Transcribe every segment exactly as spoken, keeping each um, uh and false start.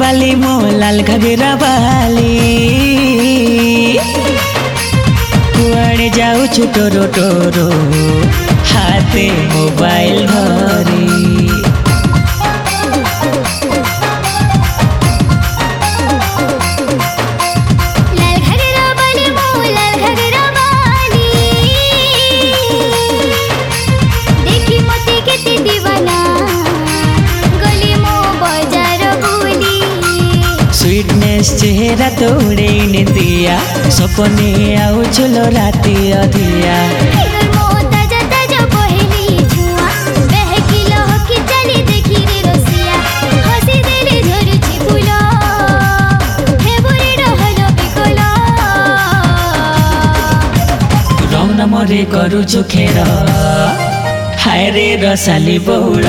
बाली मो लाल घाघरा बाली कुआड़े जाऊ टोरो टोरो हाथे मोबाइल धरी स्वीटनेस चेहरा तोड़े दिया सपने आउ चलो राती अधिया रौन मरे करू चोखेर हाय रे रसाली बहुल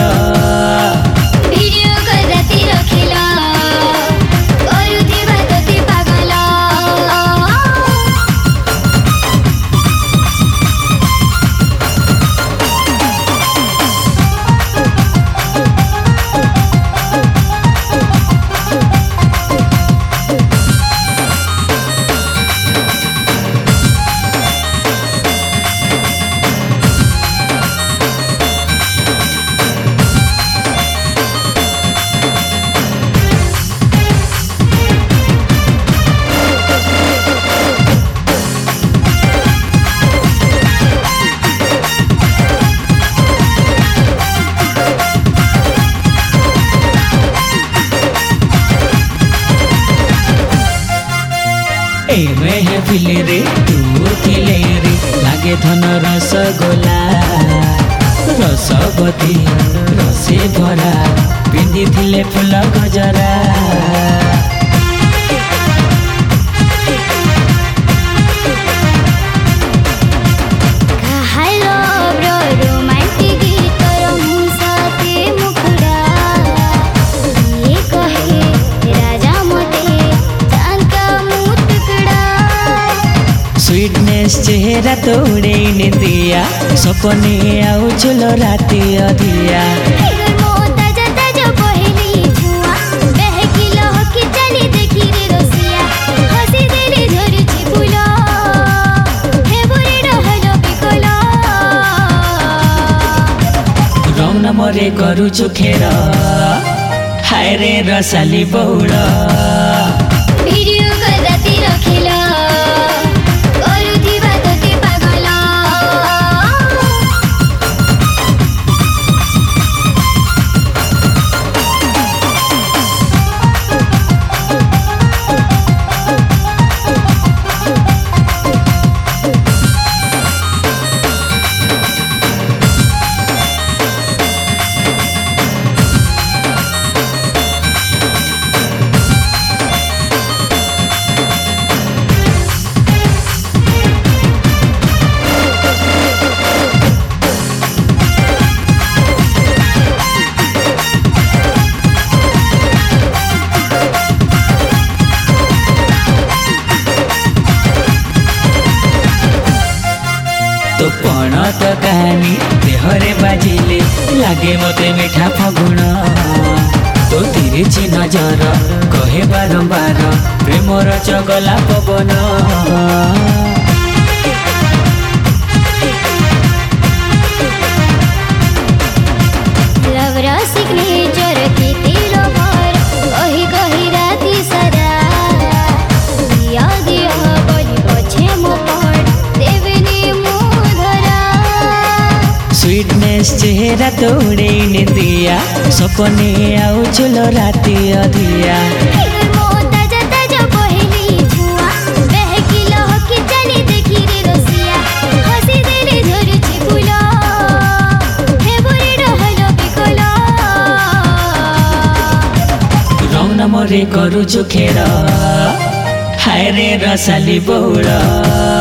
फिले रे तू थिले रे लागे धन रसगोला रसवती रसे भरा पिंधि थिले फूल गजरा स्वीटनेस चेहरा तोड़े दिया सपने आउ चलो राती अधिया रौन मरे करू चोखेर हाय रे रसाली बहुल तो पण तो कहानी देहरे बाजिले लागे मते मिठा फगुण तो तिरछी नजर कहे बारंबार प्रेमर चगला पवन स्वीटनेस चेहरा तोड़े दिया सपने आउ चलो राती अधिया रौन मरे करू चोखेर हाय रे रसाली बहुल।